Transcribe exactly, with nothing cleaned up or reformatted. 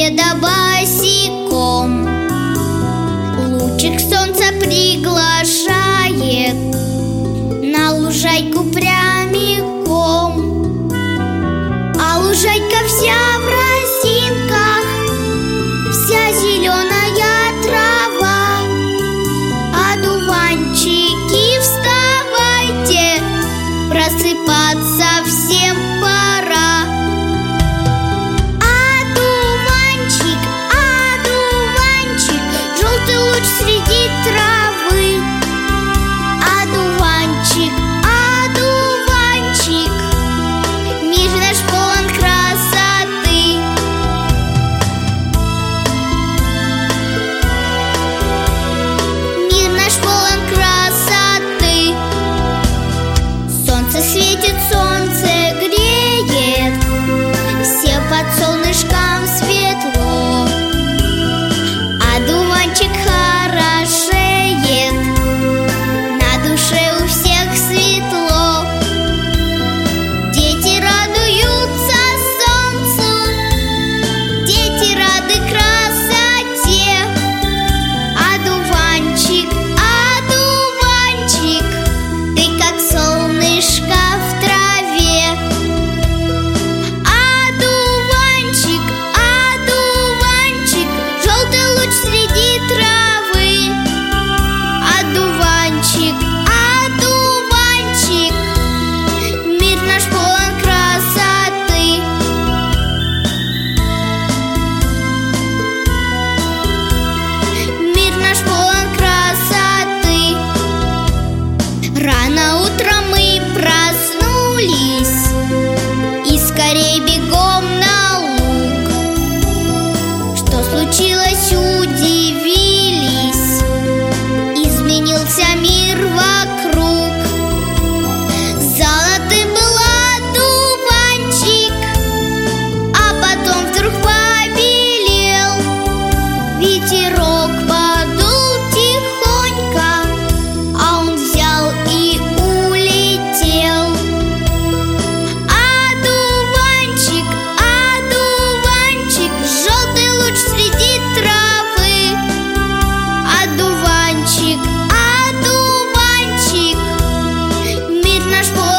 соседа босиком. Лучик солнца приглашает на лужайку прямиком. А лужайка вся в росинках, вся зеленая трава. Одуванчики, вставайте, просыпаться всем пора. Одуванчик, одуванчик, желтый луч среди травы. Одуванчик, одуванчик, мир наш полон красоты. Мир наш полон красоты. Солнце светит, солнце греет, все под солнышком светло. Одуванчик хорошеет, на душе у всех светло. Дети радуются солнцу, дети рады красоте. Одуванчик, одуванчик, ты как солнышко в траве. Одуванчик, одуванчик, желтый луч среди травы. Одуванчик, одуванчик, мир наш полон красоты. Мир наш полон красоты. Рано утром мы проснулись и скорей бегом на луг. Что случилось, удивились, изменился мир вокруг. Золотым был одуванчик, а потом вдруг побелел. Ветерок подул тихонько, а он взял и улетел. Одуванчик, одуванчик, желтый луч среди травы. Одуванчик, одуванчик, мир наш полон